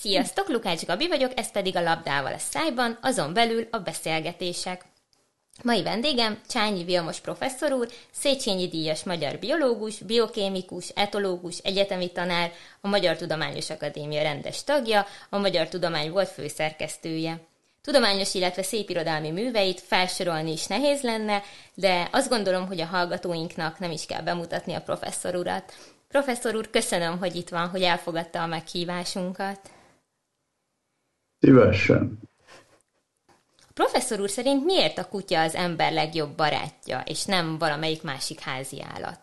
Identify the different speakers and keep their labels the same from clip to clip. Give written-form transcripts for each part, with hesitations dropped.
Speaker 1: Sziasztok, Lukács Gabi vagyok, ez pedig a Labdával a szájban, azon belül a beszélgetések. Mai vendégem Csányi Vilmos professzor úr, Széchenyi díjas magyar biológus, biokémikus, etológus, egyetemi tanár, a Magyar Tudományos Akadémia rendes tagja, a Magyar Tudomány volt főszerkesztője. Tudományos, illetve szépirodalmi műveit felsorolni is nehéz lenne, de azt gondolom, hogy a hallgatóinknak nem is kell bemutatni a professzor urat. Professzor úr, köszönöm, hogy itt van, hogy elfogadta a meghívásunkat.
Speaker 2: Szívesen.
Speaker 1: A professzor úr szerint miért a kutya az ember legjobb barátja, és nem valamelyik másik házi állat?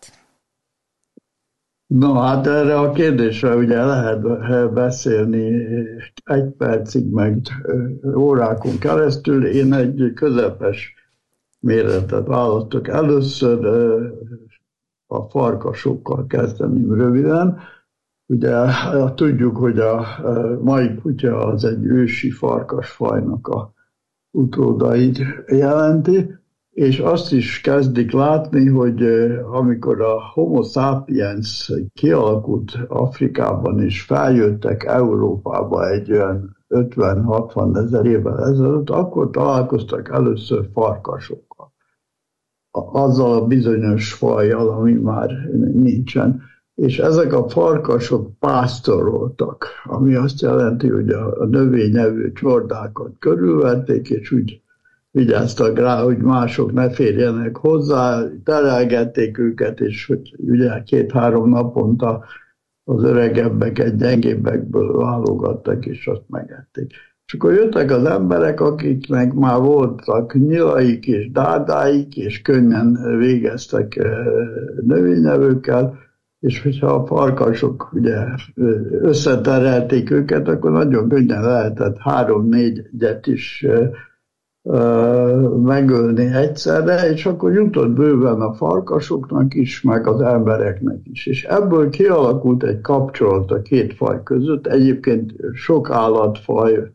Speaker 2: Na hát erre a kérdésre ugye lehet beszélni egy percig, meg órákon keresztül. Én egy közepes méretet választok. Először a farkasokkal kezdeném röviden. Ugye tudjuk, hogy a mai kutya az egy ősi farkasfajnak a utódait jelenti, és azt is kezdik látni, hogy amikor a Homo sapiens kialakult Afrikában, és feljöttek Európába egy olyan 50-60 ezer évvel ezelőtt, akkor találkoztak először farkasokkal. Azzal a bizonyos fajjal, ami már nincsen. És ezek a farkasok pásztoroltak, ami azt jelenti, hogy a növényevő csordákat körülvették, és úgy vigyáztak rá, hogy mások ne férjenek hozzá, terelgették őket, és hogy ugye 2-3 naponta az öregebbeket gyengébbekből válogattak, és azt megették. És akkor jöttek az emberek, akiknek már voltak nyilaik és dádáik, és könnyen végeztek növényevőkkel, és hogyha a farkasok ugye összeterelték őket, akkor nagyon könnyen lehetett 3-4-et is megölni egyszerre, és akkor jutott bőven a farkasoknak is, meg az embereknek is. És ebből kialakult egy kapcsolat a két faj között. Egyébként sok állatfaj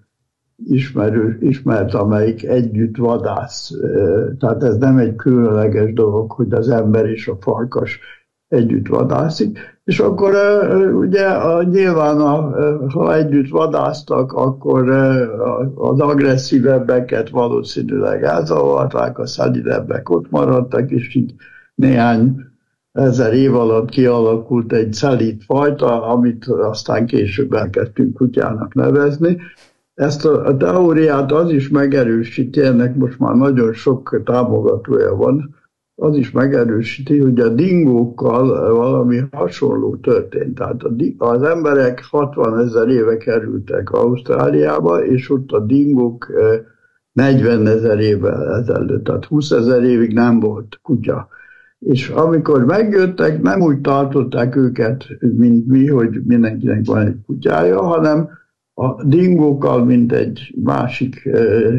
Speaker 2: ismert, amelyik együtt vadász. Tehát ez nem egy különleges dolog, hogy az ember és a farkas együtt vadászik, és akkor ugye nyilván, ha együtt vadásztak, akkor az agresszívebbeket valószínűleg elzavarták, a szelidebbek ott maradtak, és így néhány ezer év alatt kialakult egy szelíd fajta, amit aztán később elkezdtünk kutyának nevezni. Ezt a teóriát az is megerősíti, ennek most már nagyon sok támogatója van, az is megerősíti, hogy a dingókkal valami hasonló történt. Tehát az emberek 60 000 éve kerültek Ausztráliába, és ott a dingók 40 000 évvel ezelőtt, tehát 20 000 évig nem volt kutya. És amikor megjöttek, nem úgy tartották őket, mint mi, hogy mindenkinek van egy kutyája, hanem a dingókkal, mint egy másik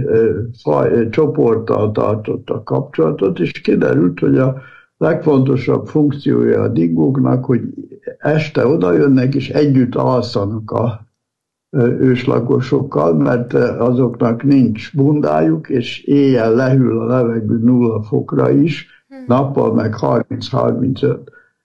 Speaker 2: csoporttal tartottak kapcsolatot, és kiderült, hogy a legfontosabb funkciója a dingóknak, hogy este odajönnek, és együtt alszanak a őslakosokkal, mert azoknak nincs bundájuk, és éjjel lehűl a levegő 0 fokra is, nappal meg 30-35.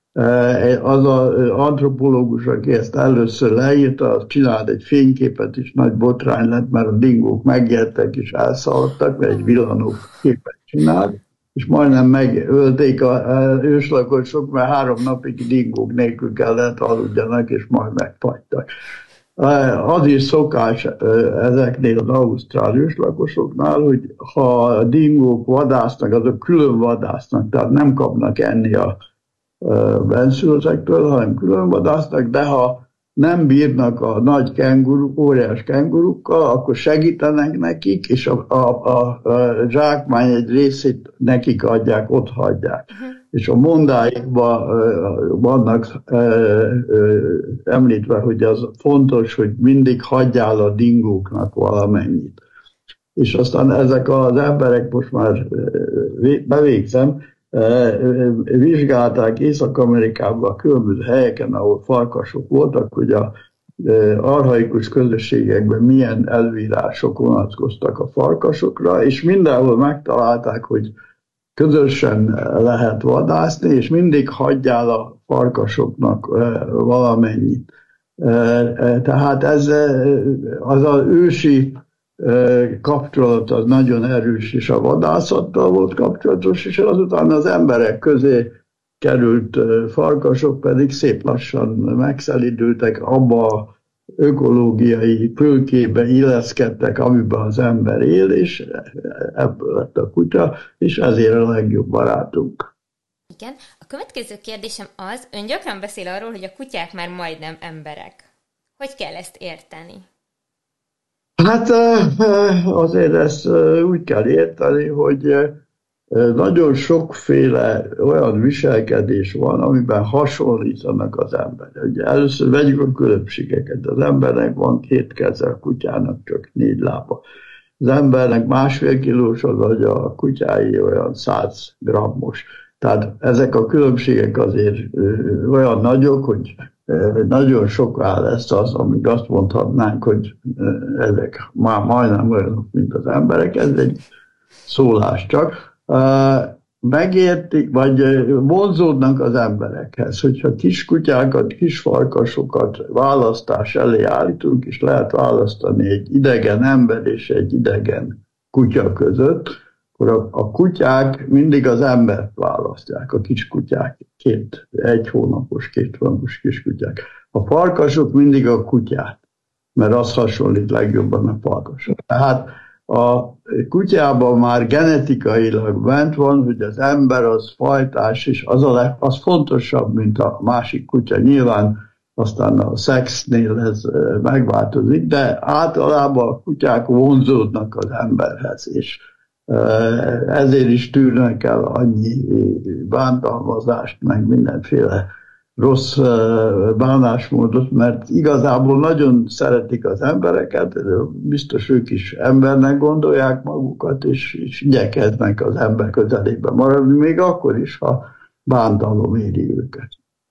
Speaker 2: Az az antropológus, aki ezt először leírta, az csinált egy fényképet, és nagy botrány lett, mert a dingók megijedtek és elszaladtak, mert egy villanó képet csinált, és majdnem megölték az őslakosok, mert 3 napig dingók nélkül kellett aludjanak, és majd megfagytak. Az is szokás ezeknél az ausztrál őslakosoknál, hogy ha a dingók vadásznak, azok külön vadásznak, tehát nem kapnak enni a benszülöttektől, hanem külön vadásznak, de ha nem bírnak a nagy óriás kengurukkal, akkor segítenek nekik, és a zsákmány egy részét nekik adják, ott hagyják. És a mondáikban vannak említve, hogy az fontos, hogy mindig hagyjál a dingóknak valamennyit. És aztán ezek az emberek, most már bevégzem, vizsgálták Észak-Amerikában a különböző helyeken, ahol farkasok voltak, hogy az archaikus közösségekben milyen elvírások vonatkoztak a farkasokra, és mindenhol megtalálták, hogy közösen lehet vadászni, és mindig hagyjál a farkasoknak valamennyit. Tehát ez az az ősi kapcsolat az nagyon erős, és a vadászattal volt kapcsolatos, és azután az emberek közé került farkasok pedig szép lassan megszelidültek, abba a ökológiai fölkébe illeszkedtek, amiben az ember él, és ebből lett a kutya, és ezért a legjobb barátunk.
Speaker 1: Igen. A következő kérdésem az, ön gyakran beszél arról, hogy a kutyák már majdnem emberek. Hogy kell ezt érteni?
Speaker 2: Hát azért ezt úgy kell érteni, hogy nagyon sokféle olyan viselkedés van, amiben hasonlítanak az emberek. Ugye először vegyük a különbségeket. Az embernek van 2 keze, a kutyának csak 4 lába. Az embernek 1,5 kilós az agya, a kutyái olyan 100 grammos. Tehát ezek a különbségek azért olyan nagyok, hogy nagyon soká lesz az, amíg azt mondhatnánk, hogy ezek már majdnem olyanok, mint az emberek. Ez egy szólás csak. Megértik, vagy vonzódnak az emberekhez, hogyha kiskutyákat, kisfarkasokat választás elé állítunk, és lehet választani egy idegen ember és egy idegen kutya között, akkor a kutyák mindig az embert választják, a kiskutyák, 1 hónapos, 2 hónapos kiskutyák. A farkasok mindig a kutyát, mert az hasonlít legjobban a farkasok. Tehát a kutyában már genetikailag bent van, hogy az ember az fajtás, és az fontosabb, mint a másik kutya. Nyilván aztán a szexnél ez megváltozik, de általában a kutyák vonzódnak az emberhez, és ezért is tűrnek el annyi bántalmazást, meg mindenféle rossz bánásmódot, mert igazából nagyon szeretik az embereket, biztos ők is embernek gondolják magukat, és igyekeznek az ember közelébe maradni, még akkor is, ha bántalom éri őket.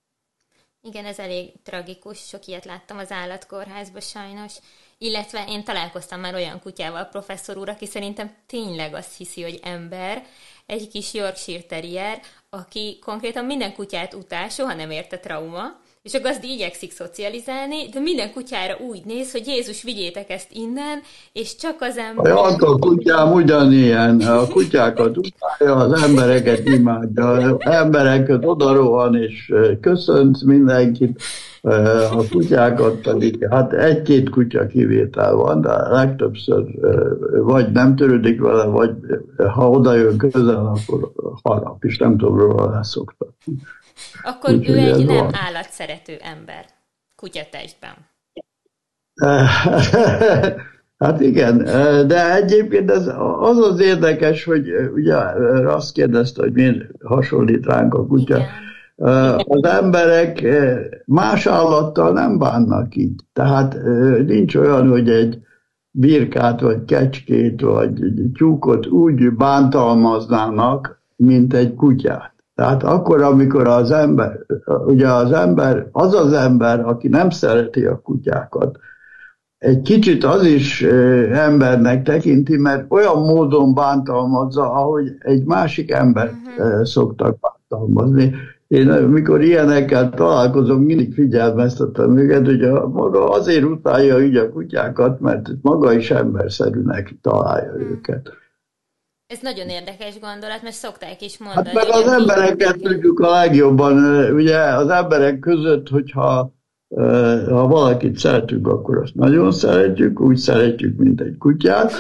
Speaker 1: Igen, ez elég tragikus, sok ilyet láttam az állatkórházban sajnos, illetve én találkoztam már olyan kutyával, professzor úr, aki szerintem tényleg azt hiszi, hogy ember, egy kis Yorkshire terrier, aki konkrétan minden kutyát utál, soha nem érte trauma, és a gazdi igyekszik szocializálni, de minden kutyára úgy néz, hogy Jézus, vigyétek ezt innen, és csak az ember...
Speaker 2: A kutyám ugyanilyen, a kutyákat utálja, az embereket imádja, az embereket odarohan, és köszönt mindenkit, a kutyákat pedig, hát 1-2 kutya kivétel van, de legtöbbször vagy nem törődik vele, vagy ha oda jön közel, akkor harap, és nem tudom róla leszoktatni.
Speaker 1: Akkor úgy, ő egy nem állatszerető ember, kutyatestben.
Speaker 2: Hát igen, de egyébként az az érdekes, hogy ugye azt kérdezte, hogy miért hasonlít ránk a kutya. Igen. Az emberek más állattal nem bánnak így. Tehát nincs olyan, hogy egy birkát, vagy kecskét, vagy tyúkot úgy bántalmaznának, mint egy kutyát. Tehát akkor, amikor az ember, ugye az ember, aki nem szereti a kutyákat, egy kicsit az is embernek tekinti, mert olyan módon bántalmazza, ahogy egy másik embert szoktak bántalmazni. Én mikor ilyenekkel találkozom, mindig figyelmeztetem őket, hogy maga azért utálja így a kutyákat, mert maga is emberszerűnek találja őket.
Speaker 1: Ez nagyon érdekes gondolat, mert szokták is mondani.
Speaker 2: Hát meg az embereket tudjuk a legjobban, ugye az emberek között, hogyha ha valakit szeretünk, akkor azt nagyon szeretjük, úgy szeretjük, mint egy kutyát.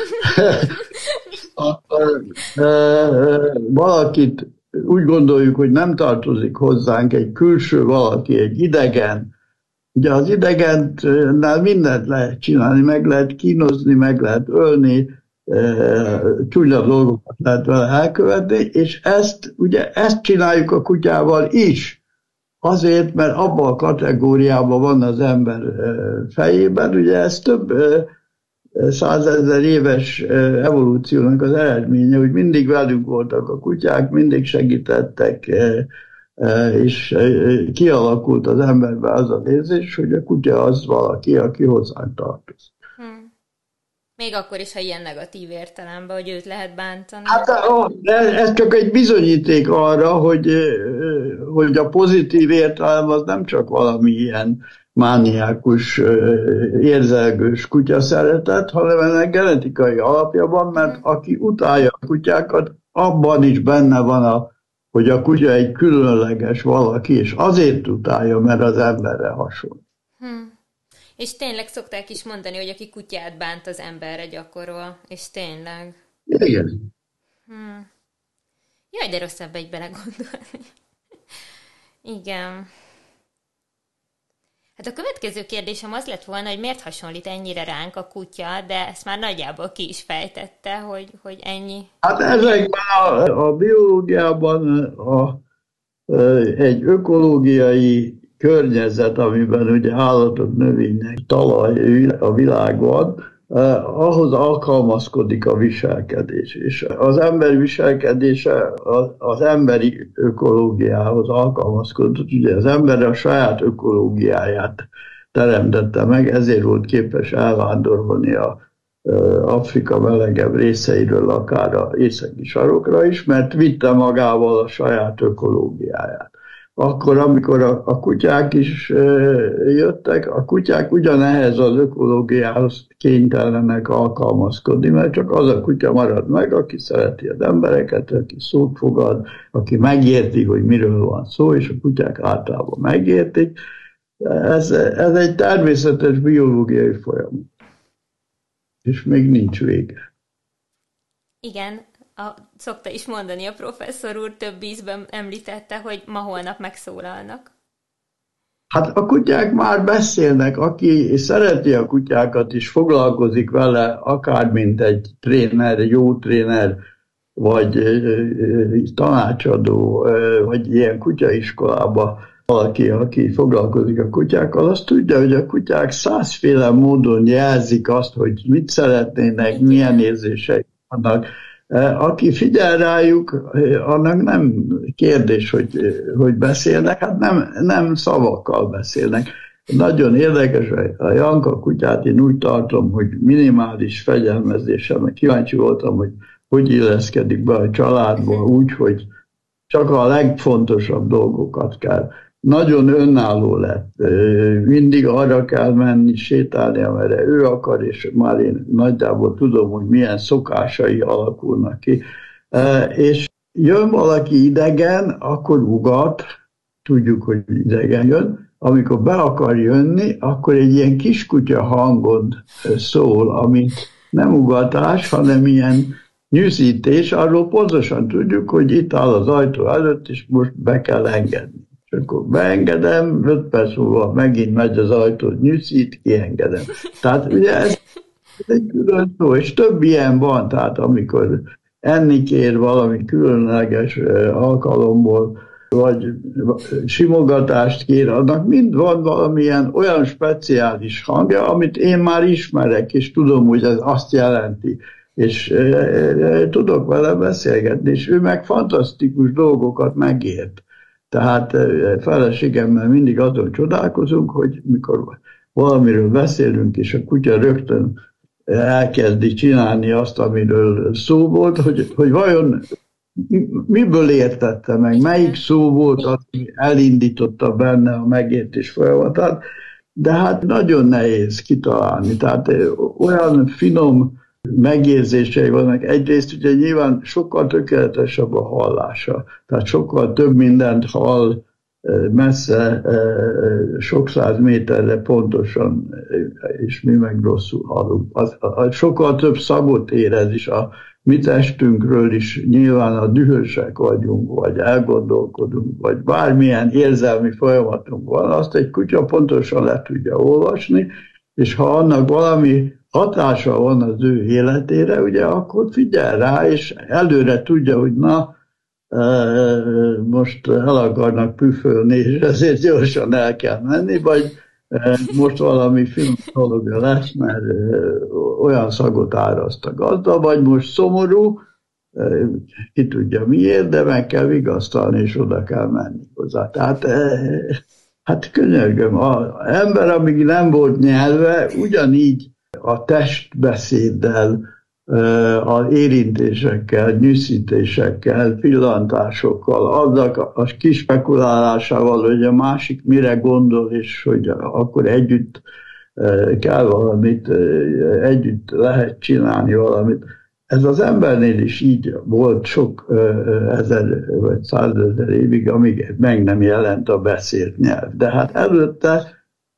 Speaker 2: Valakit úgy gondoljuk, hogy nem tartozik hozzánk egy külső valaki, egy idegen. Ugye az idegennel mindent lehet csinálni, meg lehet kínozni, meg lehet ölni, csúnya dolgokat lehet vele elkövetni, és ezt csináljuk a kutyával is. Azért, mert abban a kategóriában van az ember fejében, ugye ez több 100 000 éves evolúciónak az eredménye, hogy mindig velünk voltak a kutyák, mindig segítettek, és kialakult az emberben az az érzés, hogy a kutya az valaki, aki hozzánk tartozik.
Speaker 1: Még akkor is, ha ilyen negatív értelemben, hogy őt lehet bántani.
Speaker 2: Hát ez csak egy bizonyíték arra, hogy a pozitív értelem az nem csak valami ilyen mániákus, érzelgős kutyaszeretet, hanem ennek genetikai alapja van, mert aki utálja a kutyákat, abban is benne van, hogy a kutya egy különleges valaki, és azért utálja, mert az emberre hasonlít.
Speaker 1: És tényleg szokták is mondani, hogy aki kutyát bánt, az emberre gyakorol, és tényleg.
Speaker 2: Igen.
Speaker 1: Jaj, de rossz ebbe így belegondolni. Igen. Hát a következő kérdésem az lett volna, hogy miért hasonlít ennyire ránk a kutya, de ezt már nagyjából ki is fejtette, hogy ennyi.
Speaker 2: Hát ezekben a biológiában egy ökológiai környezet, amiben ugye állatok, növények, talaj, a világ van, ahhoz alkalmazkodik a viselkedés. És az ember viselkedése az emberi ökológiához alkalmazkodott. Ugye az ember a saját ökológiáját teremtette meg, ezért volt képes elvándorolni Afrika melegebb részeiről, akár az északi sarokra is, mert vitte magával a saját ökológiáját. Akkor, amikor a kutyák is jöttek, a kutyák ugyanehhez az ökológiához kénytelenek alkalmazkodni, mert csak az a kutya marad meg, aki szereti az embereket, aki szót fogad, aki megérti, hogy miről van szó, és a kutyák általában megértik. Ez egy természetes biológiai folyamat. És még nincs vége.
Speaker 1: Igen, szokta is mondani a professzor úr, több ízben említette, hogy ma holnap megszólalnak.
Speaker 2: Hát a kutyák már beszélnek, aki szereti a kutyákat és foglalkozik vele, akár mint egy tréner, jó tréner, vagy tanácsadó, vagy ilyen kutyaiskolában valaki, aki foglalkozik a kutyákkal, azt tudja, hogy a kutyák 100 féle módon jelzik azt, hogy mit szeretnének, milyen érzéseik vannak. Aki figyel rájuk, annak nem kérdés, hogy beszélnek, hát nem szavakkal beszélnek. Nagyon érdekes, a Janka kutyát én úgy tartom, hogy minimális fegyelmezéssel, mert kíváncsi voltam, hogy illeszkedik be a családba úgy, hogy csak a legfontosabb dolgokat kell. Nagyon önálló lett. Mindig arra kell menni, sétálni, amerre ő akar, és már én nagyjából tudom, hogy milyen szokásai alakulnak ki. És jön valaki idegen, akkor ugat, tudjuk, hogy idegen jön. Amikor be akar jönni, akkor egy ilyen kiskutya hangon szól, amit nem ugatás, hanem ilyen nyűszítés. Arról pontosan tudjuk, hogy itt áll az ajtó előtt, és most be kell engedni. És akkor beengedem, 5 perc múlva megint megy az ajtó, nyűszít, kiengedem. Tehát ugye ez egy külön szó, és több ilyen van, tehát amikor enni kér valami különleges alkalomból, vagy simogatást kér, annak mind van valamilyen olyan speciális hangja, amit én már ismerek, és tudom, hogy ez azt jelenti. És tudok vele beszélgetni, és ő meg fantasztikus dolgokat megért. Tehát feleségemmel mindig azon csodálkozunk, hogy mikor valamiről beszélünk, és a kutya rögtön elkezdi csinálni azt, amiről szó volt, hogy vajon miből értette meg, melyik szó volt, ami elindította benne a megértés folyamatát, de hát nagyon nehéz kitalálni. Tehát olyan finom megérzései vannak. Egyrészt ugye nyilván sokkal tökéletesebb a hallása, tehát sokkal több mindent hall messze, sok száz méterre pontosan, és mi meg rosszul hallunk. Sokkal több szagot érez is a mi testünkről is, nyilván a dühösek vagyunk, vagy elgondolkodunk, vagy bármilyen érzelmi folyamatunk van, azt egy kutya pontosan le tudja olvasni, és ha annak valami hatása van az ő életére, ugye akkor figyel rá, és előre tudja, hogy na, most el akarnak püfölni, és ezért gyorsan el kell menni, vagy most valami finom dologja lesz, mert olyan szagot áraszt a gazda, vagy most szomorú, ki tudja miért, de meg kell vigasztalni, és oda kell menni hozzá. Tehát, hát könyörgöm, az ember, amíg nem volt nyelve, ugyanígy a testbeszéddel az érintésekkel, nyűszítésekkel, pillantásokkal, annak a kis spekulálásával, hogy a másik mire gondol, és hogy akkor együtt kell valamit, együtt lehet csinálni valamit. Ez az embernél is így volt sok ezer vagy százezer évig, amíg meg nem jelent a beszélt nyelv. De hát előtte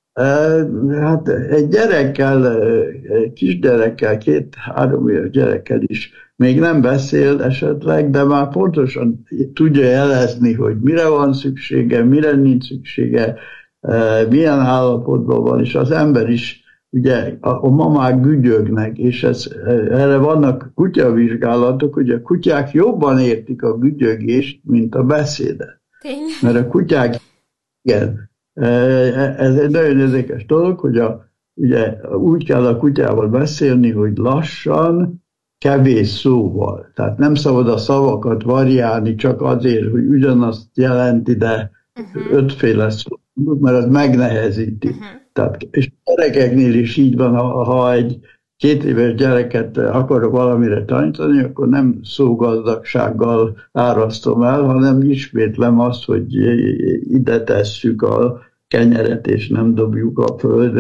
Speaker 2: hát egy gyerekkel, kisgyerekkel, 2-3 éves gyerekkel is még nem beszél esetleg, de már pontosan tudja jelezni, hogy mire van szüksége, mire nincs szüksége, milyen állapotban van, és az ember is, ugye a mamák gügyögnek, és erre vannak kutyavizsgálatok, hogy a kutyák jobban értik a gügyögést, mint a beszédet. Mert a kutyák, igen, ez egy nagyon érdekes dolog, hogy ugye úgy kell a kutyával beszélni, hogy lassan, kevés szóval. Tehát nem szabad a szavakat variálni csak azért, hogy ugyanazt jelenti, de 5 szó, mert az megnehezíti. Tehát, és a gyerekeknél is így van, ha egy 2 éves gyereket akarok valamire tanítani, akkor nem szógazdagsággal árasztom el, hanem ismétlem azt, hogy ide tesszük a kenyeret, és nem dobjuk a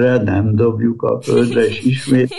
Speaker 2: földre, és ismét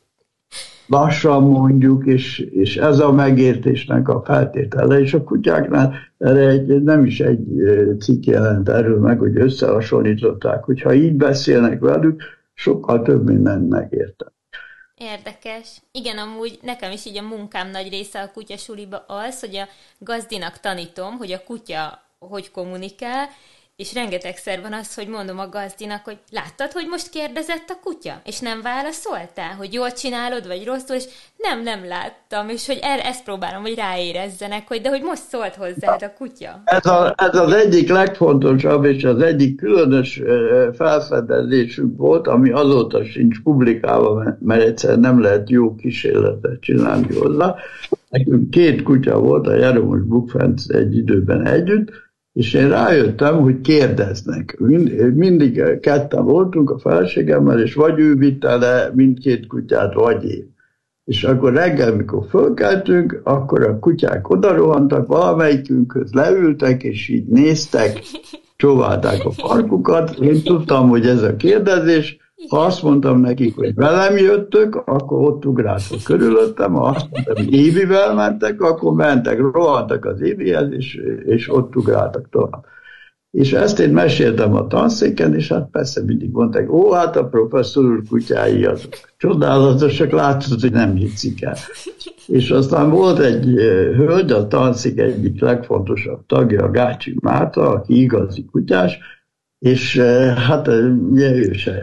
Speaker 2: lassan mondjuk, és ez a megértésnek a feltétele, és a kutyáknál erre nem is egy cikk jelent erről meg, hogy összehasonlították, hogyha így beszélnek velük, sokkal több mindent megértem.
Speaker 1: Érdekes. Igen, amúgy nekem is így a munkám nagy része a kutyasuliba az, hogy a gazdinak tanítom, hogy a kutya hogy kommunikál, és rengetegszer van az, hogy mondom a gazdinak, hogy láttad, hogy most kérdezett a kutya? És nem válaszoltál, hogy jól csinálod, vagy rosszul, és nem láttam, és hogy ezt próbálom, hogy ráérezzenek, hogy de hogy most szólt hozzád a kutya.
Speaker 2: Ez az egyik legfontosabb, és az egyik különös felfedezésünk volt, ami azóta sincs publikálva, mert egyszer nem lehet jó kísérletet csinálni hozzá. Nekünk 2 kutya volt, a Jeromos Bukfenc egy időben együtt, és én rájöttem, hogy kérdeznek. Mindig ketten voltunk a feleségemmel, és vagy ő vitte le mindkét kutyát, vagy én. És akkor reggel, mikor fölkeltünk, akkor a kutyák odarohantak, valamelyikünkhöz leültek, és így néztek, csóválták a farkukat. Én tudtam, hogy ez a kérdezés. Ha azt mondtam nekik, hogy velem jöttök, akkor ott ugráltak körülöttem, ha azt mondtam, hogy Évivel mentek, akkor mentek, rohantak az Évihez, és ott ugráltak tovább. És ezt én meséltem a tanszéken, és hát persze mindig mondták, hát a professzor úr kutyái azok csodálatosak, látszott, hogy nem hitszik el. És aztán volt egy hölgy, a tanszék egyik legfontosabb tagja, a Gácsi Márta, aki igazi kutyás, és hát ugye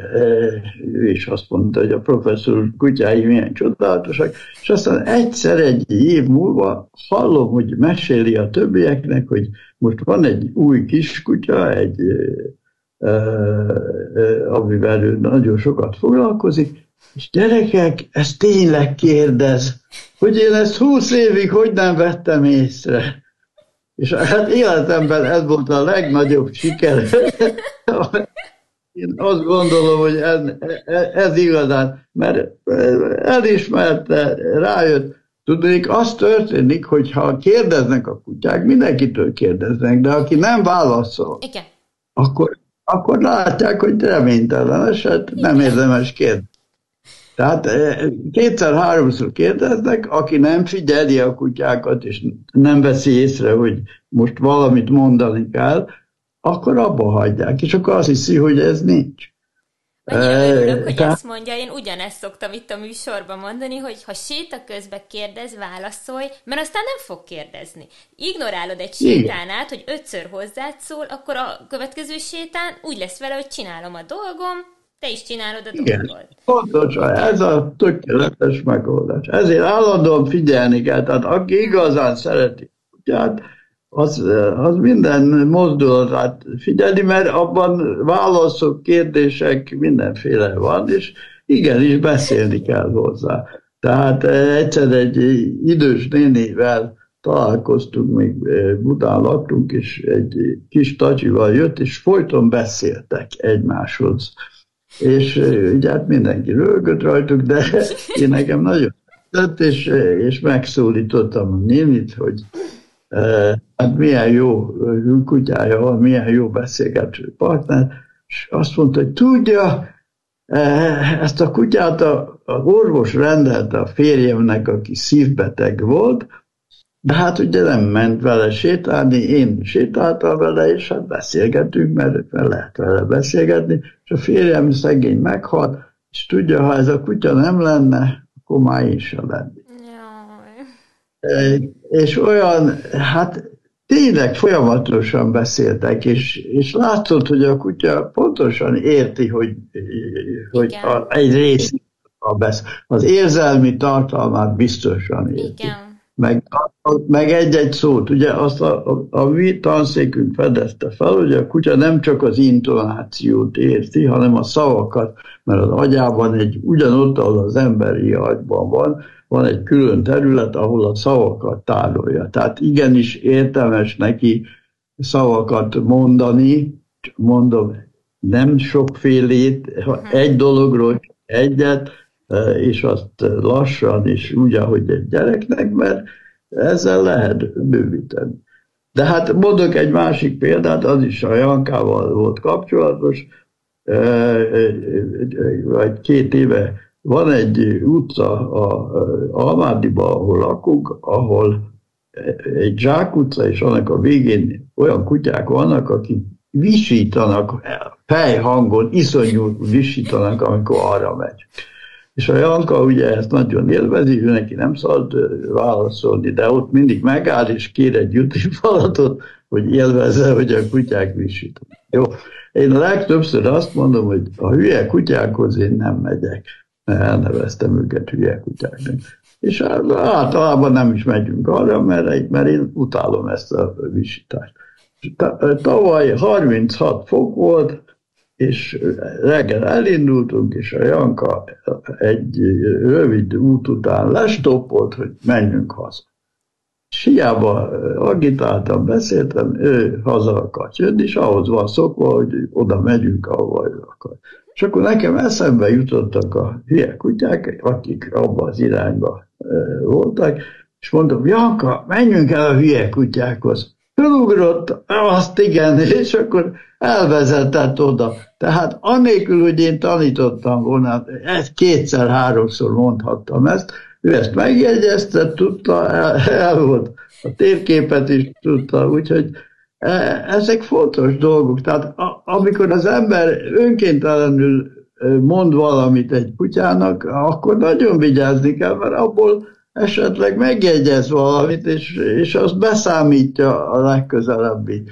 Speaker 2: ő is azt mondta, hogy a professzor úr kutyái milyen csodálatosak, és aztán egyszer egy év múlva hallom, hogy meséli a többieknek, hogy most van egy új kiskutya, amivel ő nagyon sokat foglalkozik, és gyerekek, ez tényleg kérdez, hogy én ezt 20 évig hogy nem vettem észre. És hát életemben ez volt a legnagyobb siker. Én azt gondolom, hogy ez igazán, mert elismerte, rájött. Tudnék, az történik, hogy ha kérdeznek a kutyák, mindenkitől kérdeznek, de aki nem válaszol,
Speaker 1: igen,
Speaker 2: akkor látják, hogy reménytelen eset, nem érdemes kérdezni. Tehát 2-3-szor kérdeznek, aki nem figyeli a kutyákat, és nem veszi észre, hogy most valamit mondani kell, akkor abba hagyják, és akkor azt hiszi, hogy ez nincs.
Speaker 1: Annyira örülök, hogy ezt mondja, én ugyanezt szoktam itt a műsorban mondani, hogy ha séta közben kérdez, válaszolj, mert aztán nem fog kérdezni. Ignorálod egy sétán át, hogy 5-ször hozzád szól, akkor a következő sétán úgy lesz vele, hogy csinálom a dolgom, te is csinálod a dolgot.
Speaker 2: Pontosan, ez a tökéletes megoldás. Ezért állandóan figyelni kell, tehát aki igazán szereti kutyát, az minden mozdulatát figyeli, mert abban válaszok, kérdések, mindenféle van, és igenis beszélni kell hozzá. Tehát egyszer egy idős nénivel találkoztunk, még Budán laktunk, és egy kis tacsival jött, és folyton beszéltek egymáshoz. És ugye hát mindenki röhögött rajtuk, de én nekem nagyon és megszólítottam a nénit, hogy hát milyen jó kutyája van, milyen jó beszélgető partner, és azt mondta, hogy tudja, ezt a kutyát az orvos rendelte a férjemnek, aki szívbeteg volt, de hát ugye nem ment vele sétálni, én sétáltam vele, és hát beszélgetünk, mert lehet vele beszélgetni, és a férjem szegény meghalt, és tudja, ha ez a kutya nem lenne, akkor már én sem lennék. És olyan, hát tényleg folyamatosan beszéltek, és látszott, hogy a kutya pontosan érti, hogy egy rész az érzelmi tartalmát biztosan érti.
Speaker 1: Igen.
Speaker 2: Meg egy-egy szót. Ugye azt a mi tanszékünk fedezte fel, hogy a kutya nem csak az intonációt érti, hanem a szavakat, mert az agyában ugyanott, ahol az emberi agyban van egy külön terület, ahol a szavakat tárolja. Tehát igenis értelmes neki szavakat mondani, mondom, nem sokfélét, egy dologról egyet, és azt lassan, és úgy, ahogy egy gyereknek, mert ezzel lehet bővíteni. De hát mondok egy másik példát, az is a Jankával volt kapcsolatos, vagy 2 éve van egy utca Almádiban, ahol lakunk, ahol egy zsákutca, és annak a végén olyan kutyák vannak, akik visítanak fejhangon, iszonyú visítanak, amikor arra megy. És a Janka ugye ezt nagyon élvezi, ő neki nem szabad válaszolni, de ott mindig megáll, és kér egy jutifalatot, hogy élvezze, hogy a kutyák visítanak. Jó, én a legtöbbször azt mondom, hogy a hülye kutyákhoz én nem megyek, mert elneveztem őket hülye kutyáknak. És általában nem is megyünk arra, mert én utálom ezt a visítást. Tavaly 36 fok volt, és reggel elindultunk, és a Janka egy rövid út után lestoppolt, hogy menjünk haza. És hiába agitáltam, beszéltem, ő haza akart jönni, és ahhoz van szokva, hogy oda megyünk, ahova ő akar. És akkor nekem eszembe jutottak a hülye kutyák, akik abban az irányba voltak, és mondom, Janka, menjünk el a hülye kutyákhoz. Felugrott, azt igen, és akkor elvezetett oda. Tehát annélkül, hogy én tanítottam volna, ezt 2-3-szor mondhattam ezt, ő ezt megjegyezte, tudta, el volt a térképet is tudta, úgyhogy ezek fontos dolgok. Tehát amikor az ember önkéntelenül mond valamit egy kutyának, akkor nagyon vigyázni kell, mert abból esetleg megjegyez valamit, és azt beszámítja a legközelebbi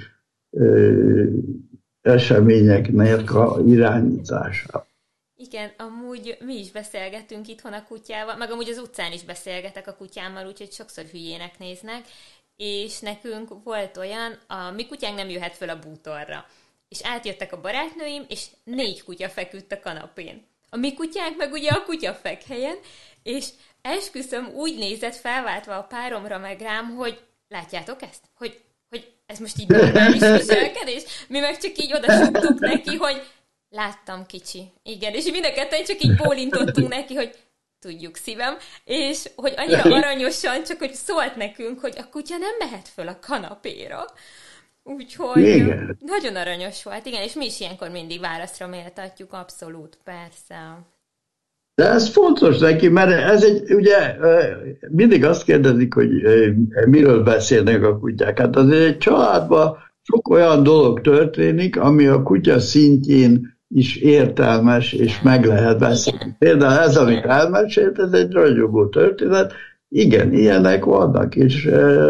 Speaker 2: eseményeknek a irányításába.
Speaker 1: Igen, amúgy mi is beszélgetünk itthon a kutyával, meg amúgy az utcán is beszélgetek a kutyámmal, úgyhogy sokszor hülyének néznek, és nekünk volt olyan, a mi kutyánk nem jöhet föl a bútorra, és átjöttek a barátnőim, és 4 kutya feküdt a kanapén. A mi kutyánk meg ugye a kutyafekhelyen, és esküszöm úgy nézett felváltva a páromra meg rám, hogy látjátok ezt? Hogy ez most így normális viselkedés? Mi meg csak így odasugtuk neki, hogy láttam, kicsi. Igen, és mind a ketten csak így bólintottunk neki, hogy tudjuk, szívem, és hogy annyira aranyosan, csak hogy szólt nekünk, hogy a kutya nem mehet föl a kanapéra. Úgyhogy igen. Nagyon aranyos volt, igen, és mi is ilyenkor mindig válaszra méltatjuk, abszolút, persze.
Speaker 2: De ez fontos neki, mert ez ugye mindig azt kérdezik, hogy miről beszélnek a kutyák. Hát azért egy családban sok olyan dolog történik, ami a kutya szintjén is értelmes, és meg lehet beszélni. Például ez, amit elmesélt, ez egy ragyogó történet. Igen, ilyenek vannak, és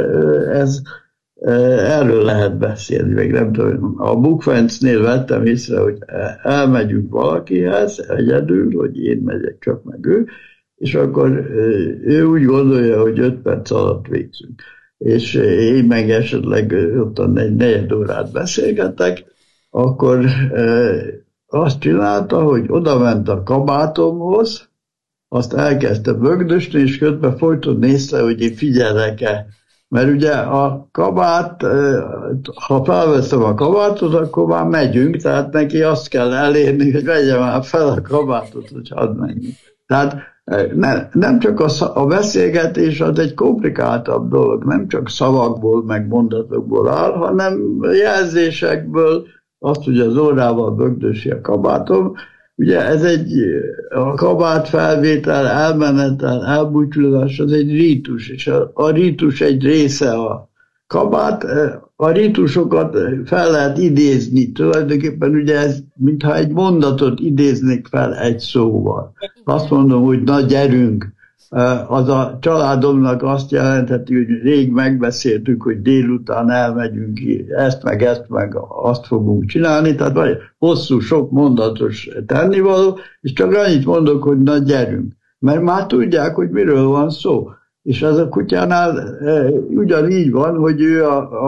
Speaker 2: erről lehet beszélni, meg nem tudom. A bukfencnél vettem észre, hogy elmegyünk valakihez egyedül, hogy én megyek csak meg ő, és akkor ő úgy gondolja, hogy 5 perc alatt végzünk. És én meg esetleg ott egy 4 órát beszélgetek, akkor azt csinálta, hogy oda ment a kabátomhoz, azt elkezdte bögdösni, és közben folyton nézte, hogy én figyelek-e. Mert ugye a kabát, ha felveszem a kabátot, akkor már megyünk, tehát neki azt kell elérni, hogy vegye már fel a kabátot, hogy hadd menjünk. Tehát Nem csak a beszélgetés az egy komplikáltabb dolog, nem csak szavakból, meg mondatokból áll, hanem jelzésekből, azt, hogy az órával bögdösi a kabátom. Ugye ez a kabát felvétel, elmenetel, elbúcsúzás, az egy rítus, és a rítus egy része a kabát. A rítusokat fel lehet idézni, tulajdonképpen ugye ez, mintha egy mondatot idéznék fel egy szóval. Azt mondom, hogy na gyerünk, az a családomnak azt jelentheti, hogy rég megbeszéltük, hogy délután elmegyünk ki, ezt meg azt fogunk csinálni, tehát vagy hosszú, sok mondatos tennivaló, és csak annyit mondok, hogy na gyerünk, mert már tudják, hogy miről van szó. És ez a kutyánál ugyanígy van, hogy ő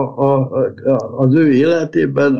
Speaker 2: az ő életében,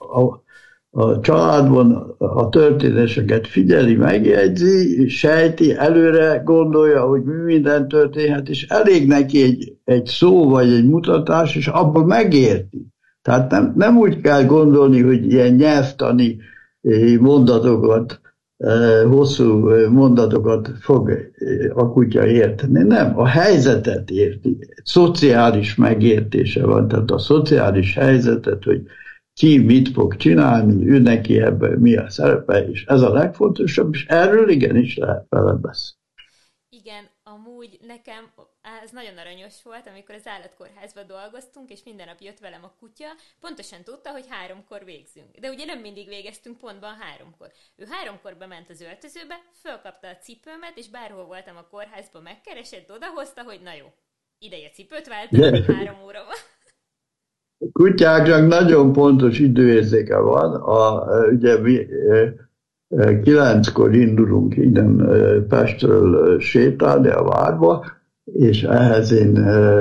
Speaker 2: a családban a történéseket figyeli, megjegyzi, sejti, előre gondolja, hogy mi minden történhet, és elég neki egy szó vagy egy mutatás, és abból megérti. Tehát nem úgy kell gondolni, hogy ilyen nyelvtani mondatokat, hosszú mondatokat fog a kutya érteni. Nem, a helyzetet érti. Szociális megértése van, tehát a szociális helyzetet, hogy ki mit fog csinálni, ő neki ebben mi a szerepe, és ez a legfontosabb, és erről igenis lehet vele beszélni.
Speaker 1: Igen, amúgy nekem ez nagyon aranyos volt, amikor az állatkórházban dolgoztunk, és minden nap jött velem a kutya, pontosan tudta, hogy 3-kor végzünk. De ugye nem mindig végeztünk pontban 3-kor. Ő 3-kor bement az öltözőbe, fölkapta a cipőmet, és bárhol voltam a kórházban, megkeresett, odahozta, hogy na jó, ideje cipőt váltani, 3 óra van.
Speaker 2: Kutyáknak nagyon pontos időérzéke van. Ugye mi 9-kor indulunk innen Pestről sétálni a várba, és ehhez én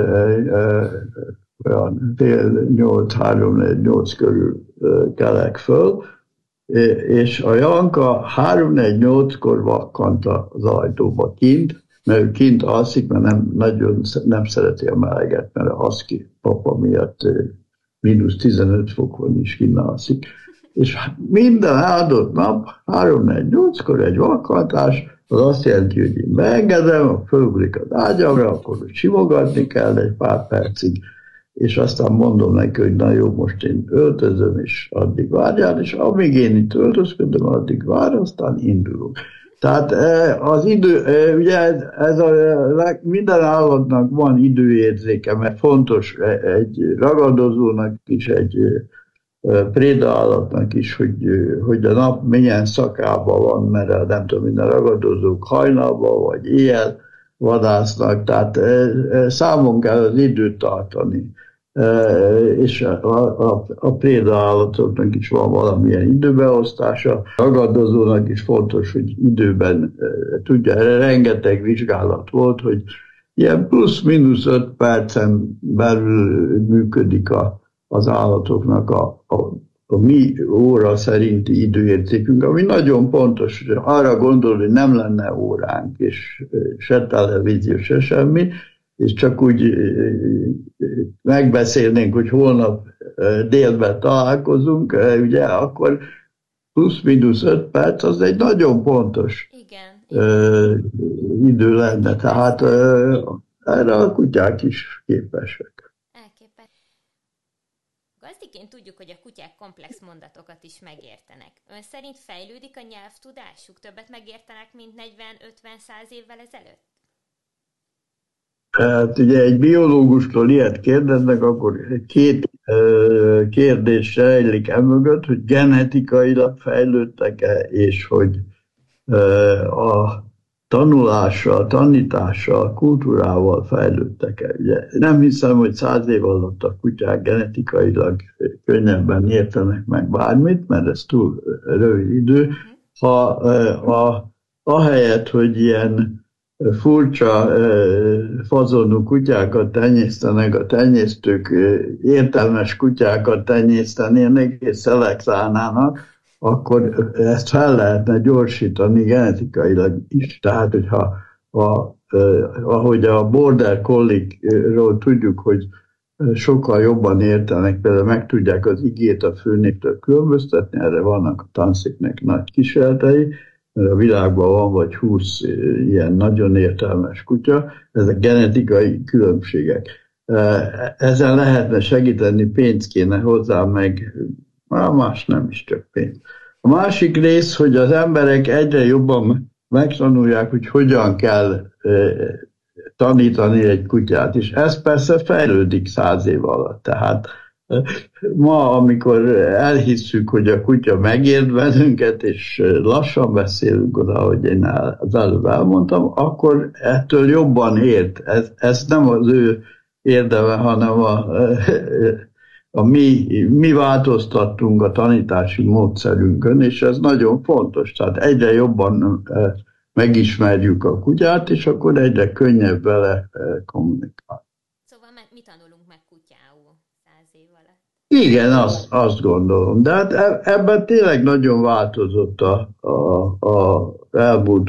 Speaker 2: olyan fél 8, 3-4-8 körül kelek föl, és a Janka 3-4-8-kor vakkant az ajtóba kint, mert ő kint alszik, mert nagyon nem szereti a meleget, mert a husky papa miatt -15 fokon is kint alszik. És minden áldott nap 3-4-8-kor egy vakkantás, az azt jelenti, hogy én beengedem, fölugrik az ágyamra, akkor simogatni kell egy pár percig, és aztán mondom neki, hogy na jó, most én öltözöm, és addig várjál, és amíg én itt öltözködöm, addig vár, aztán indulunk. Tehát az idő, ugye minden állatnak van időérzéke, mert fontos egy ragadozónak is, egy prédaállatnak is, hogy a nap milyen szakában van, mert nem tudom, minden ragadozók hajnalban vagy éjjel vadásznak, tehát számon kell az időt tartani. És a prédaállatoknak is van valamilyen időbeosztása. A ragadozónak is fontos, hogy időben tudja, rengeteg vizsgálat volt, hogy ilyen plusz-minusz 5 percen belül működik az állatoknak a mi óra szerinti időérzékünk, ami nagyon pontos, hogy arra gondol, hogy nem lenne óránk, és se televízió, se semmi, és csak úgy megbeszélnénk, hogy holnap délben találkozunk, ugye, akkor plusz-minusz 5 perc, az egy nagyon pontos idő lenne. Tehát erre a kutyák is képesek.
Speaker 1: Gazdiként tudjuk, hogy a kutyák komplex mondatokat is megértenek. Ön szerint fejlődik a nyelvtudásuk? Többet megértenek, mint 40-50-100 évvel ezelőtt?
Speaker 2: Hát ugye egy biológustól ilyet kérdeznek, akkor 2 kérdés rejlik emögött, hogy genetikailag fejlődtek-e, és hogy a tanulással, tanítással, kultúrával fejlődtek-e. Ugye nem hiszem, hogy 100 év alatt a kutyák genetikailag könnyebben értenek meg bármit, mert ez túl rövid idő. Ahelyett, hogy ilyen furcsa fazonú kutyákat tenyésztenek, a tenyésztők értelmes kutyákat tenyésztenének és szelektálnának, akkor ezt fel lehetne gyorsítani genetikailag is. Tehát, hogyha ahogy a border collie-ról tudjuk, hogy sokkal jobban értenek, például meg tudják az igét a főnéktől különböztetni, erre vannak a tanszéknek nagy kísérletei, mert a világban van vagy 20 ilyen nagyon értelmes kutya, ezek genetikai különbségek. Ezen lehetne segíteni, pénz kéne hozzá, meg más nem is csak pénz. A másik rész, hogy az emberek egyre jobban megtanulják, hogy hogyan kell tanítani egy kutyát, és ez persze fejlődik 100 év alatt. Tehát ma, amikor elhisszük, hogy a kutya megért bennünket, és lassan beszélünk oda, ahogy én az előbb elmondtam, akkor ettől jobban ért. Ez nem az ő érdeme, hanem mi változtattunk a tanítási módszerünkön, és ez nagyon fontos. Tehát egyre jobban megismerjük a kutyát, és akkor egyre könnyebb vele kommunikálni.
Speaker 1: Szóval mi tanulunk meg kutyául 100 év alatt?
Speaker 2: Igen, azt gondolom. De hát ebben tényleg nagyon változott a elmúlt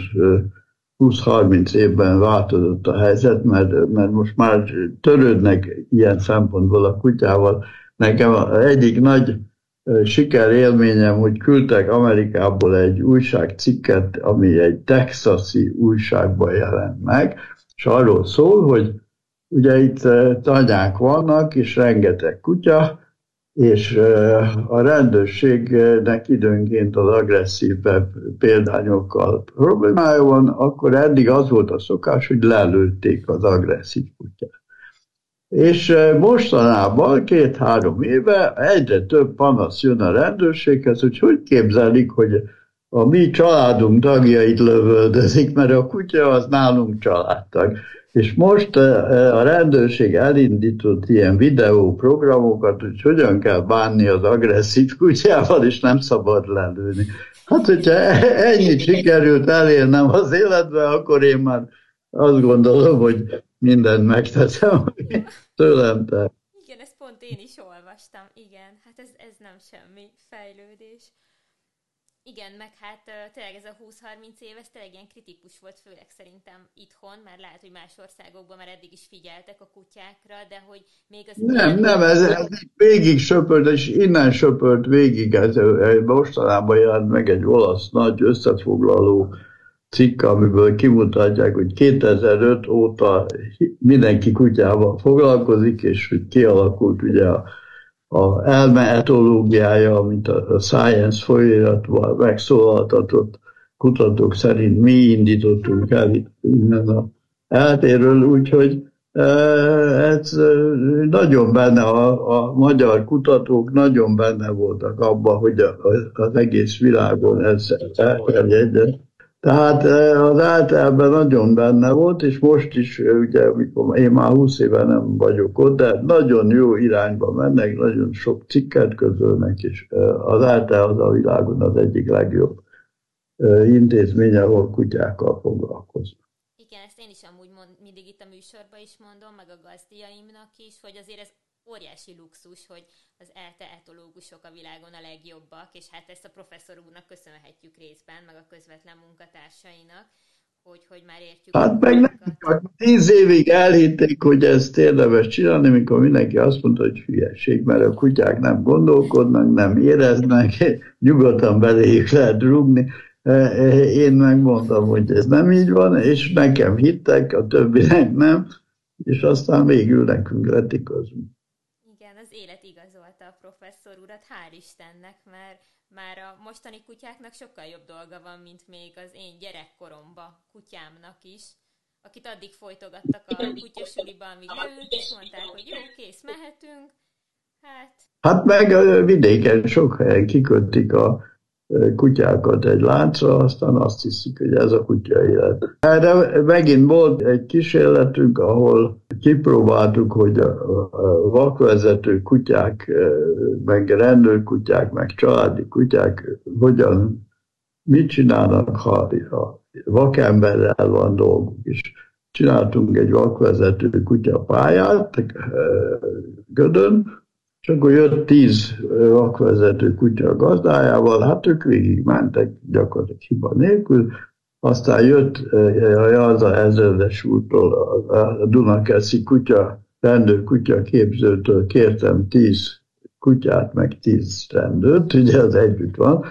Speaker 2: 20-30 évben változott a helyzet, mert most már törődnek ilyen szempontból a kutyával. Nekem egyik nagy sikerélményem, hogy küldtek Amerikából egy újságcikket, ami egy texasi újságban jelent meg, és arról szól, hogy ugye itt tanyák vannak, és rengeteg kutya, és a rendőrségnek időnként az agresszívebb példányokkal problémája van, akkor eddig az volt a szokás, hogy lelőtték az agresszív kutyát. És mostanában 2-3 éve egyre több panasz jön a rendőrséghez, hogy képzelik, hogy a mi családunk tagjait lövöldözik, mert a kutya az nálunk családtag. És most a rendőrség elindított ilyen videóprogramokat, hogy hogyan kell bánni az agresszív kutyával, és nem szabad lelőni. Hát, hogyha ennyit sikerült elérnem az életben, akkor én már azt gondolom, hogy mindent megteszem, hogy tőlem te.
Speaker 1: Igen, ezt pont én is olvastam, igen. Hát ez nem semmi fejlődés. Igen, meg hát tényleg ez a 20-30 év, ez tényleg ilyen kritikus volt, főleg szerintem itthon, mert lehet, hogy más országokban már eddig is figyeltek a kutyákra, de hogy még az...
Speaker 2: Nem, ez végig söpört, és innen söpört végig, ez mostanában jelent meg egy olasz nagy összefoglaló cikk, amiből kimutatják, hogy 2005 óta mindenki kutyával foglalkozik, és hogy kialakult ugye a elme etológiája, amit a Science folyóiratban megszólaltatott kutatók szerint mi indítottunk el innen a eltéről, úgyhogy ez nagyon benne, a magyar kutatók nagyon benne voltak abban, hogy az egész világon ez elterjedjen. Tehát az általában nagyon benne volt, és most is, ugye, én már 20 éve nem vagyok ott, de nagyon jó irányba mennek, nagyon sok cikket közölnek, és az általában a világon az egyik legjobb intézmény, ahol kutyákkal foglalkoznak.
Speaker 1: Igen, ezt én is amúgy mindig itt a műsorban is mondom, meg a gazdiaimnak is, hogy azért ez óriási luxus, hogy az ELTE etológusok a világon a legjobbak, és hát ezt a professzor úrnak köszönhetjük részben, meg a közvetlen munkatársainak, hogy már értjük.
Speaker 2: Hát meg nekik 10 évig elhitték, hogy ezt érdemes csinálni, mikor mindenki azt mondta, hogy hülyeség, mert a kutyák nem gondolkodnak, nem éreznek, nyugodtan beléjük lehet rúgni. Én megmondtam, hogy ez nem így van, és nekem hittek, a többinek nem, és aztán végül nekünk lett igazunk.
Speaker 1: Igen, az élet igazolta a professzor urat, hál' Istennek, mert már a mostani kutyáknak sokkal jobb dolga van, mint még az én gyerekkoromban kutyámnak is, akit addig folytogattak a kutyasuliban, amíg leült, és mondták, hogy jó, kész, mehetünk.
Speaker 2: Hát meg a vidéken sok helyen kikötik a kutyákat egy láncra, aztán azt hiszik, hogy ez a kutya élet. Erre megint volt egy kísérletünk, ahol kipróbáltuk, hogy a vakvezető kutyák, meg rendőrkutyák, meg családi kutyák mit csinálnak, ha a vakemberrel van dolguk is. Csináltunk egy vakvezető kutyapályát Gödön, és akkor jött 10 vakvezető kutya a gazdájával, hát ők végig mentek gyakorlatilag hiba nélkül. Aztán jött a Jarza Ezredes úrtól, a Dunakeszi rendőrkutya képzőtől kértem 10 kutyát, meg 10 rendőrt, ugye az együtt van,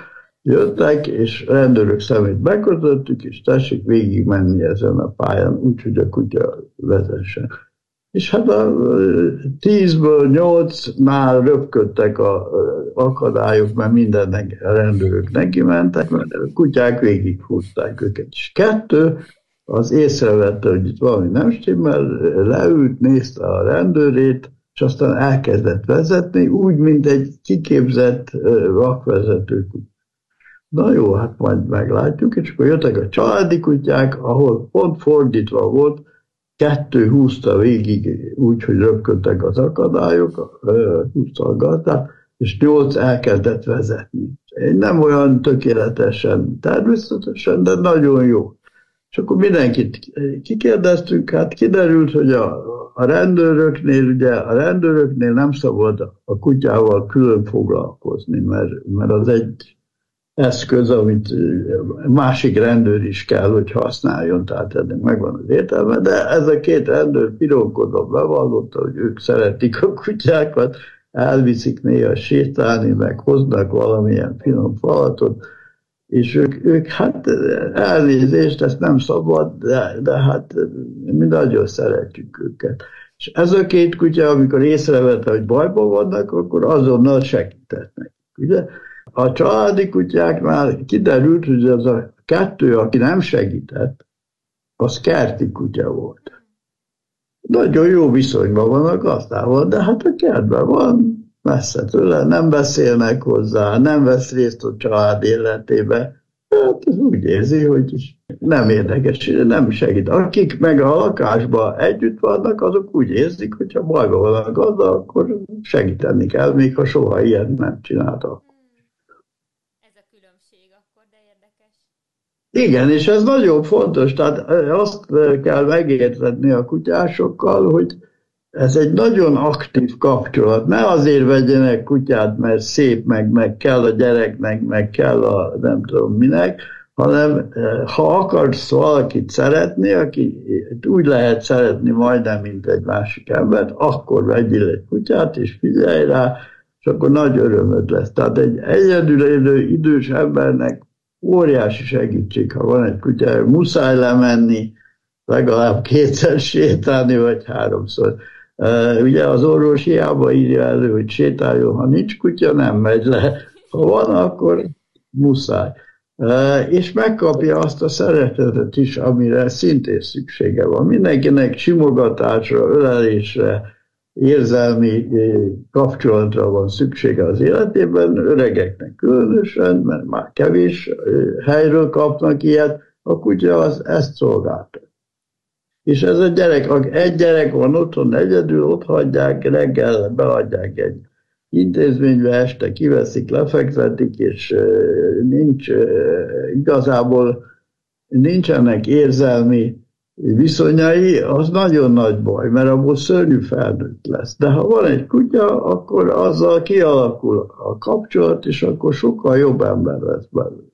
Speaker 2: jöttek, és rendőrök szemét bekötöttük, és tessék végig menni ezen a pályán, úgyhogy a kutya vezessen. És hát a 10-ből 8-nál röpködtek az akadályok, mert mindennek a rendőrök neki mentek, mert a kutyák végighúzták őket. És 2 az észrevette, hogy itt valami nem stimmel, leült, nézte a rendőrét, és aztán elkezdett vezetni, úgy, mint egy kiképzett vakvezető kutya. Na jó, hát majd meglátjuk, és akkor jöttek a családi kutyák, ahol pont fordítva volt, 2 húzta végig úgy, hogy röpködtek az akadályok, húzta a gazdát, és 8 elkezdett vezetni. Nem olyan tökéletesen, természetesen, de nagyon jó. És akkor mindenkit kikérdeztünk, hát kiderült, hogy a rendőröknél nem szabad a kutyával külön foglalkozni, mert az egy eszköz, amit másik rendőr is kell, hogy használjon, tehát ennek megvan az értelme, de ez a 2 rendőr pironkodva bevallotta, hogy ők szeretik a kutyákat, elviszik néha sétálni, meg hoznak valamilyen finom falatot, és ők hát elnézést, ezt nem szabad, de hát mi nagyon szeretjük őket. És ez a 2 kutya, amikor észrevette, hogy bajban vannak, akkor azonnal segített nekik, ugye? A családi kutyáknál kiderült, hogy az a 2, aki nem segített, az kerti kutya volt. Nagyon jó viszonyban van a gazdával, de hát a kertben van, messze tőle, nem beszélnek hozzá, nem vesz részt a család életébe. Hát úgy érzi, hogy nem érdekes, nem segít. Akik meg a lakásban együtt vannak, azok úgy érzik, hogy ha bajban van a gazda, akkor segíteni kell, még ha soha ilyet nem csináltak. Igen, és ez nagyon fontos, tehát azt kell megértetni a kutyásokkal, hogy ez egy nagyon aktív kapcsolat. Ne azért vegyenek kutyát, mert szép, meg kell a gyereknek, meg kell a nem tudom minek, hanem ha akarsz valakit szeretni, aki úgy lehet szeretni majdnem, mint egy másik embert, akkor vegyél egy kutyát, és figyelj rá, és akkor nagy örömöd lesz. Tehát egy egyedül élő idős embernek óriási segítség, ha van egy kutya, muszáj lemenni, legalább 2-szer sétálni, vagy 3-szor. Ugye az orvos hiába írja elő, hogy sétáljon, ha nincs kutya, nem megy le. Ha van, akkor muszáj. És megkapja azt a szeretetet is, amire szintén szüksége van. Mindenkinek simogatásra, ölelésre, érzelmi kapcsolatra van szüksége az életében, öregeknek különösen, mert már kevés helyről kapnak ilyet, a kutya az ezt szolgálta. És ez a gyerek, egy gyerek van otthon, egyedül ott hagyják, reggel beadják egy intézménybe, este kiveszik, lefektetik, és igazából nincsenek érzelmi viszonyai, az nagyon nagy baj, mert abból szörnyű felnőtt lesz. De ha van egy kutya, akkor azzal kialakul a kapcsolat, és akkor sokkal jobb ember lesz belőle.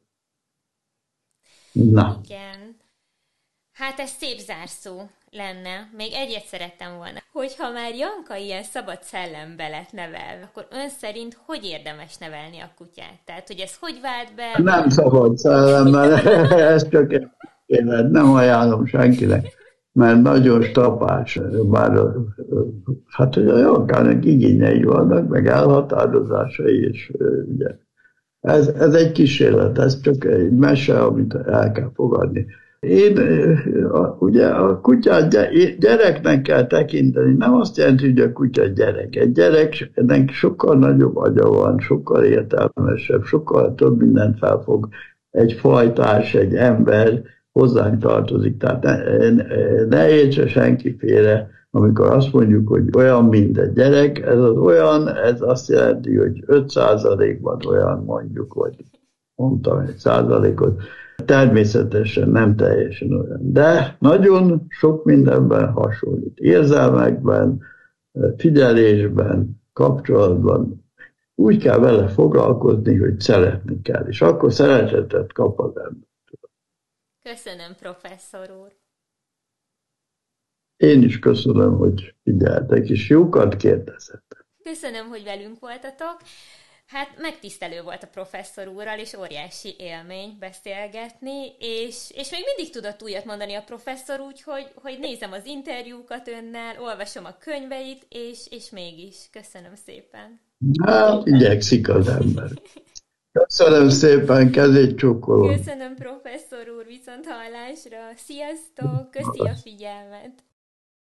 Speaker 1: Na. Igen. Hát ez szép zárszó lenne. Még egyet szerettem volna, hogyha már Janka ilyen szabad szellembe lett nevelve, akkor ön szerint hogy érdemes nevelni a kutyát? Tehát, hogy ez hogy vált be?
Speaker 2: Nem szabad szellemmel, ez csak nem ajánlom senkinek, mert nagyon stapás. Hát, hogy a Jankának igényei vannak, meg elhatározásai, és ugye, ez egy kísérlet, ez csak egy mese, amit el kell fogadni. Ugye a kutyát gyereknek kell tekinteni, nem azt jelenti, hogy a kutya gyerek. Egy gyereknek sokkal nagyobb agya van, sokkal értelmesebb, sokkal több mindent felfog. Egy fajtás, egy ember hozzánk tartozik. Tehát ne értse senki félre, amikor azt mondjuk, hogy olyan, mint egy gyerek, ez az olyan, ez azt jelenti, hogy 5%-ban olyan mondjuk, vagy mondtam 1%-ot, természetesen nem teljesen olyan, de nagyon sok mindenben hasonlít. Érzelmekben, figyelésben, kapcsolatban úgy kell vele foglalkozni, hogy szeretni kell, és akkor szeretetet kap az ember.
Speaker 1: Köszönöm, professzor úr.
Speaker 2: Én is köszönöm, hogy figyeltek, és jókat kérdezett.
Speaker 1: Köszönöm, hogy velünk voltatok. Hát megtisztelő volt a professzor úrral, és óriási élmény beszélgetni, és még mindig tudott újat mondani a professzor, úgyhogy hogy nézem az interjúkat önnel, olvasom a könyveit, és mégis. Köszönöm szépen.
Speaker 2: Hát, igyekszik az ember. Köszönöm szépen, kezét csókolom.
Speaker 1: Köszönöm, professzor úr, viszont hallásra. Sziasztok, köszi a figyelmet.